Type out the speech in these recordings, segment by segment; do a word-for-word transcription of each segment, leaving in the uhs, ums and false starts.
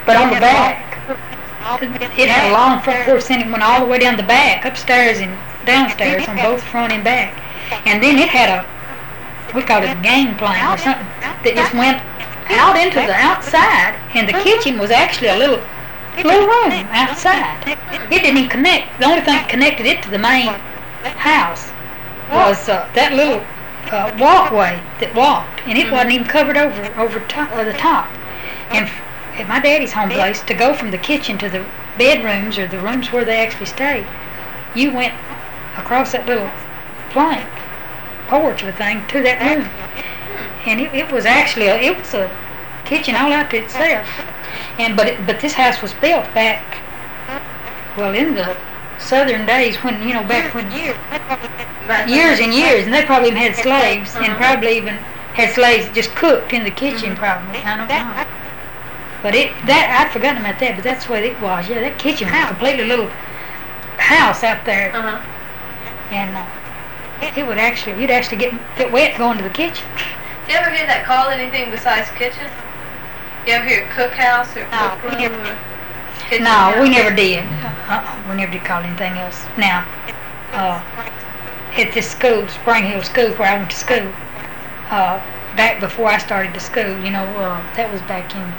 but on the back. It had a long front porch, and it went all the way down the back, upstairs and downstairs, on both front and back. And then it had a, we called it a game plan or something, that just went out into the outside, and the kitchen was actually a little little room outside. It didn't even connect. The only thing that connected it to the main house was uh, that little uh, walkway that walked, and it wasn't even covered over over top, uh, the top. And at my daddy's home place, to go from the kitchen to the bedrooms or the rooms where they actually stayed, you went across that little plank porch or thing to that room, and it, it was actually a, it was a kitchen all out to itself. And but it, but this house was built back, well, in the southern days, when, you know, back when years and years, and they probably even had slaves, and probably even had slaves that just cooked in the kitchen, probably. I don't know. But it, that, I'd forgotten about that, but that's the way it was. Yeah, that kitchen was a completely little house out there. Uh-huh. And uh, it would actually, you'd actually get, get wet going to the kitchen. Do you ever hear that called anything besides kitchen? You ever hear cookhouse or No, cook room we never, or kitchen no, house? we never did. Uh-uh, we never did call it anything else. Now, uh, at this school, Spring Hill School, where I went to school, uh, back before I started to school, you know, uh, that was back in,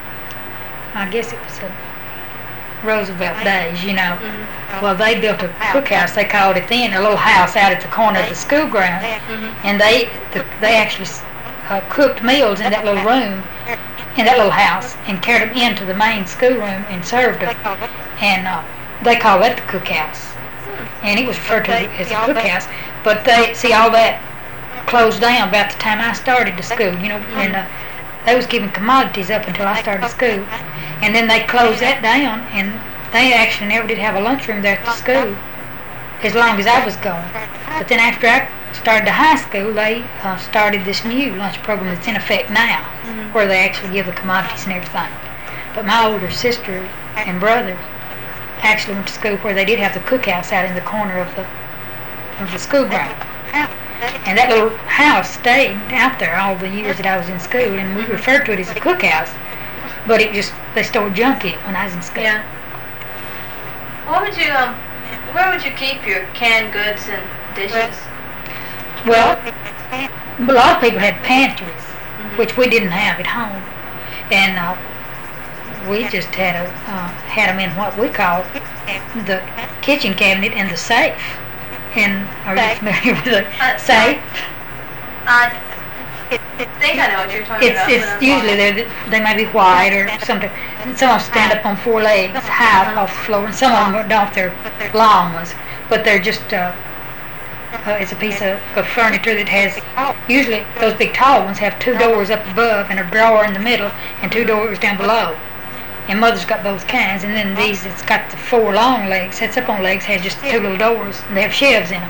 I guess it was the Roosevelt days, you know. Mm-hmm. Well, they built a cookhouse, they called it then, a little house out at the corner of the school ground, Mm-hmm. and they the, they actually uh, cooked meals in that little room, in that little house, and carried them into the main schoolroom and served them. And uh, they called that the cookhouse, and it was referred to as a cookhouse. But they, see, all that closed down about the time I started to school, you know, and uh, they was giving commodities up until I started school. And then they closed that down, and they actually never did have a lunchroom there at the school as long as I was going. But then after I started to high school, they uh, started this new lunch program that's in effect now, Mm-hmm. where they actually give the commodities and everything. But my older sister and brother actually went to school where they did have the cookhouse out in the corner of the of the school ground. And that little house stayed out there all the years that I was in school, and we referred to it as a cookhouse. But it just, they stored junk in it when I was in school. Yeah. What would you um? Where would you keep your canned goods and dishes? Well, a lot of people had pantries, mm-hmm. which we didn't have at home, and uh, we just had a uh, had them in what we called the kitchen cabinet and the safe. And are you familiar with the Uh, safe? I think I know what you're talking It's about. it's but I'm usually lost. they they may be white or something. And some of them stand up on four legs, high off the floor, and some of them don't. They're long ones, but they're just. Uh, Uh, it's a piece of, of furniture that has, usually those big tall ones have two doors up above and a drawer in the middle and two doors down below. And Mother's got both kinds. And then these, it's got the four long legs, sets up on legs, has just two little doors, and they have shelves in them.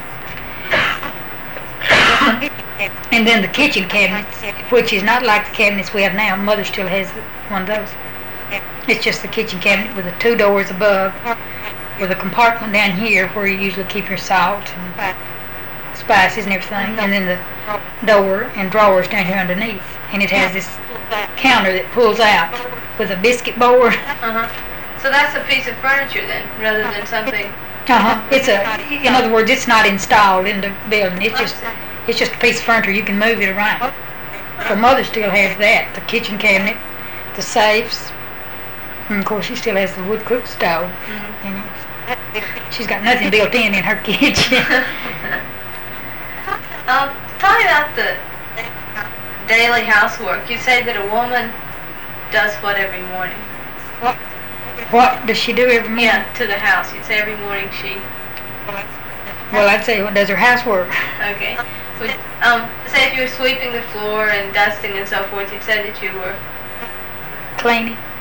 And then the kitchen cabinets, which is not like the cabinets we have now. Mother still has one of those. It's just the kitchen cabinet with the two doors above, with a compartment down here where you usually keep your salt and spices and everything, and then the door and drawers down here underneath. And it has this counter that pulls out with a biscuit board. Uh-huh. So that's a piece of furniture then, rather than something. Uh-huh. It's a, in other words, it's not installed in the building. It's just, it's just a piece of furniture. You can move it around. Her mother still has that, the kitchen cabinet, the safes, and of course she still has the wood cook stove. Mm-hmm. You know, she's got nothing built in in her kitchen. Um, talk about the daily housework. You say that a woman does what every morning? What does she do every morning? Yeah, to the house. You'd say every morning she. Well, I'd say what does her housework? Okay. Would, um, say if you were sweeping the floor and dusting and so forth, you'd say that you were Cleaning.